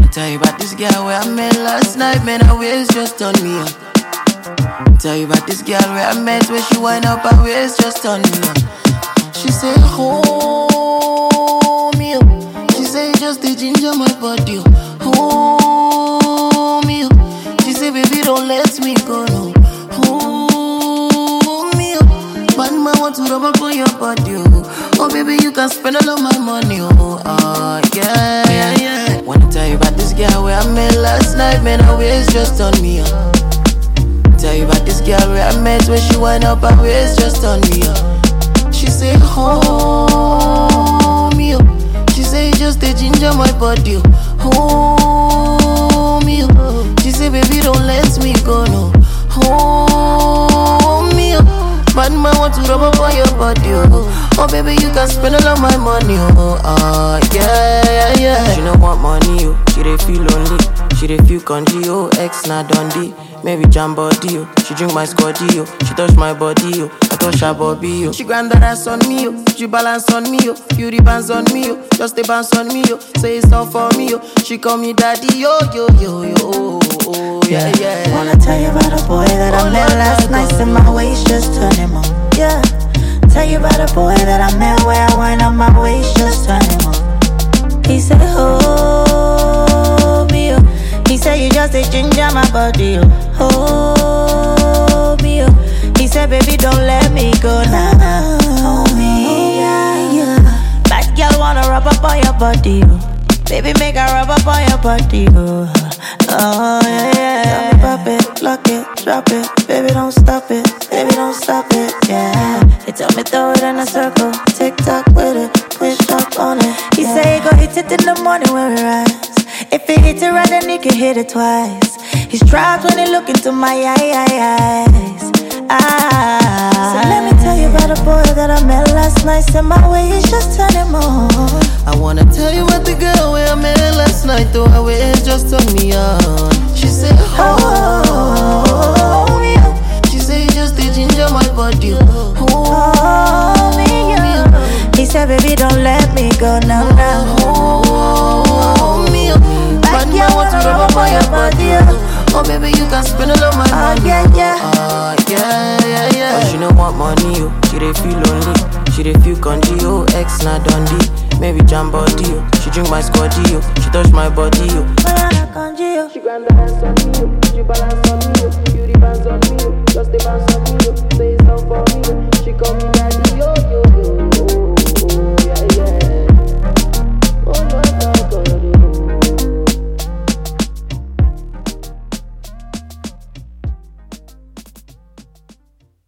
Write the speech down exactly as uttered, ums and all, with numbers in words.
Tell you about this girl where I met last night, man, her waist just on me up. Tell you about this girl where I met, where she wind up her waist just on me up. She say, hold me up. She say, just the ginger my body up. Hold me up. She say, baby, don't let me go, no. Hold me up. Bad man want to rub up on your body, oh. Oh, baby, you can spend all of my money, oh. Uh, yeah, yeah, yeah. Wanna tell you about this girl where I met last night, man, her waist just on me up. Tell you about this girl where I met, where she wind up her waist just on me up. She say, hold me up. She say, just the ginger my body up. Hold me up. She say, baby, don't let me go, no. Hold me up. Bad man want to rub up on your body, oh. Oh, baby, you can spend all of my money, oh. Uh, yeah, yeah, yeah. She don't want money, oh. She dey feel lonely. She dey feel congee, oh. Ex na Dundee. Maybe jam body, oh. She drink my scotty, oh. She touch my body, oh. I touch her body, oh. She grind that ass on me, oh. She balance on me, oh. Beauty bands on me, oh. Just a bounce on me, oh. Say it's all for me, oh. She call me daddy, yo, yo, yo, yo, oh, oh, yeah, yeah. Wanna tell you about a boy that I met last night, and my waist just turn him on, yeah. Tell you about a boy that I met where I went on my waist just turn him on. He said, hold me up. He said, you just a ginger my body, oh. Hold me up. He said, baby, don't let me go now. Nah, hold me, yeah, yeah. Bad girl wanna rub up on your body, oh. Baby, make her rub up on your body, oh. Oh, yeah, yeah. Tell me pop it, lock it, drop it. Baby, don't stop it, baby, don't stop it, yeah. He tell me throw it in a circle, tick-tock with it, push up on it. He yeah. say he go hit it in the morning when we rise. If he hit it right, then he can hit it twice. He's trapped when he look into my eyes. Ah. So let me tell you about a boy that I met last night, and my waist just turned him on. I wanna tell you about the girl where I met last night, though her waist just turned me on. She said, hold me up. She said, just the ginger my body. Hold me up. He said, baby, don't let me go now, now. Hold me up. Bad man want to rub up on your body. Oh, baby, you can spend all of my money. Oh, yeah, yeah. Uh, yeah, yeah, yeah. But she don't want money, oh. She dey feel lonely. She dey feel congee, oh. Ex na Dundee. Maybe jam body, oh. She drink my scotty, oh. She touch my body, oh. She grind the ass on me, oh. She balance on me, oh. Beauty bands on me, oh. Just a bounce on me, oh. Say it's all for me, oh. She call me